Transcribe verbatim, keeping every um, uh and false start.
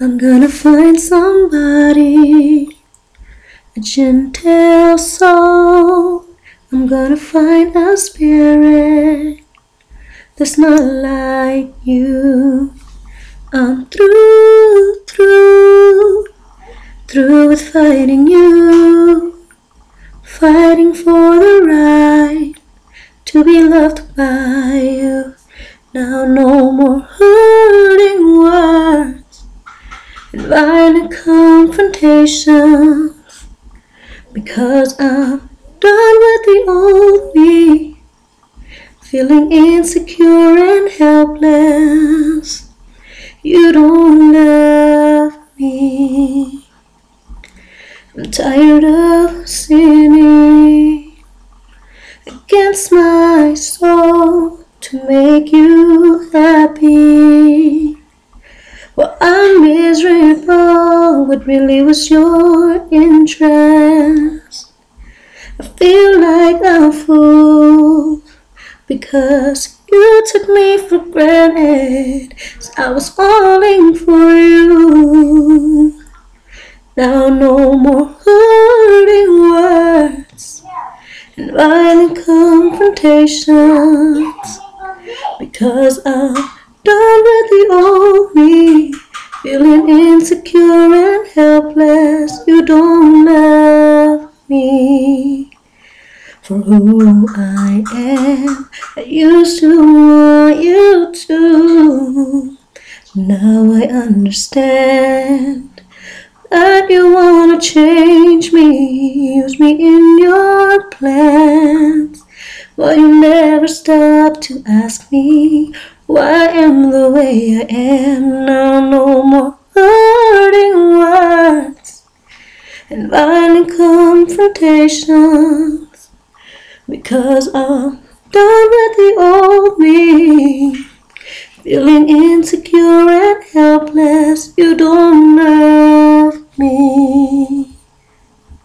I'm gonna find somebody, a gentle soul. I'm gonna find a spirit that's not like you. I'm through, through, through with fighting you, fighting for the right to be loved by you. Now no more hurting words and violent confrontation, because I'm done with the old me, feeling insecure and helpless. You don't love me. I'm tired of sinning against my soul to make you happy. Well, I'm miserable, what really was your interest? I feel like a fool because you took me for granted, so I was falling for you. Now no more hurting words and violent confrontations, because I'm done with the old me, feeling insecure and helpless. You don't love me for who I am. I used to want you to. Now I understand that you wanna change me, use me in your plans. But you never stop to ask me why I am the way I am. Now no more hurting words and violent confrontations, because I'm done with the old me, feeling insecure and helpless. You don't love me.